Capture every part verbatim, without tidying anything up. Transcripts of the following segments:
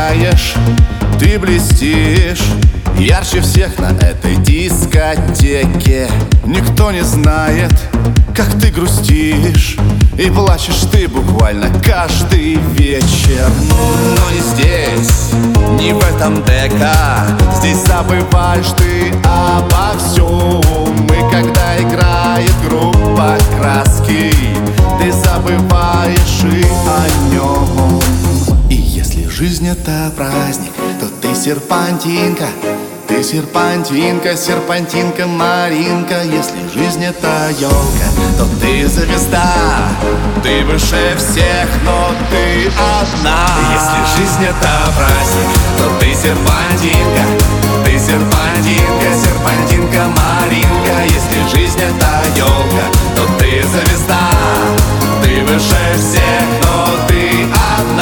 сияешь, ты блестишь ярче всех на этой дискотеке. Никто не знает, как ты грустишь и плачешь ты буквально каждый вечер. Но не здесь, не в этом дека. Здесь забываешь ты обо всем. И когда играет группа «Краски», ты забываешь и о нем. И если жизнь это праздник, то ты серпантинка. Ты серпантинка, серпантинка, Маринка. Если жизнь это елка, то ты звезда. Ты выше всех, но ты одна. Если жизнь это праздник, то ты серпантинка. Ты серпантинка, серпантинка, Маринка. Если жизнь это елка, то ты звезда. Ты выше всех, но ты одна.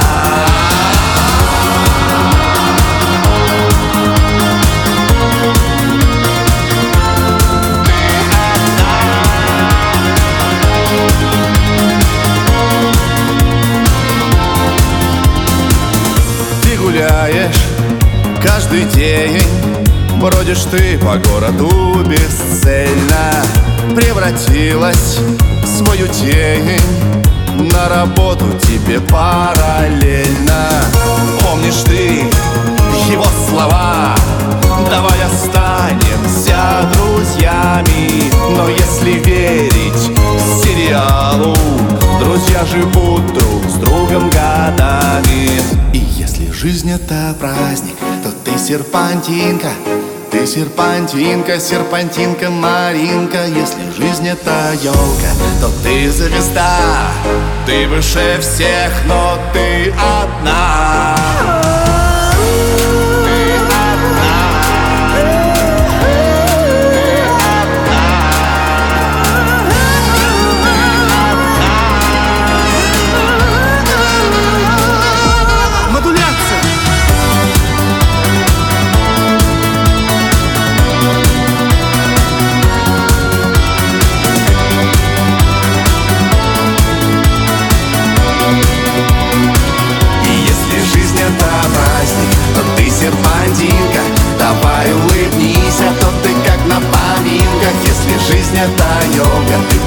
Гуляешь каждый день, бродишь ты по городу бесцельно. Превратилась в свою тень, на работу тебе параллельно. Помнишь ты его слова: давай останемся друзьями. Но если верить сериалу, друзья живут друг с другом годами. И если жизнь это праздник, то ты серпантинка. Ты серпантинка, серпантинка, Маринка. Если жизнь это елка, то ты звезда. Ты выше всех, но ты одна. Серпантинка, давай улыбнись, а то ты как на поминках. Если жизнь это йога, ты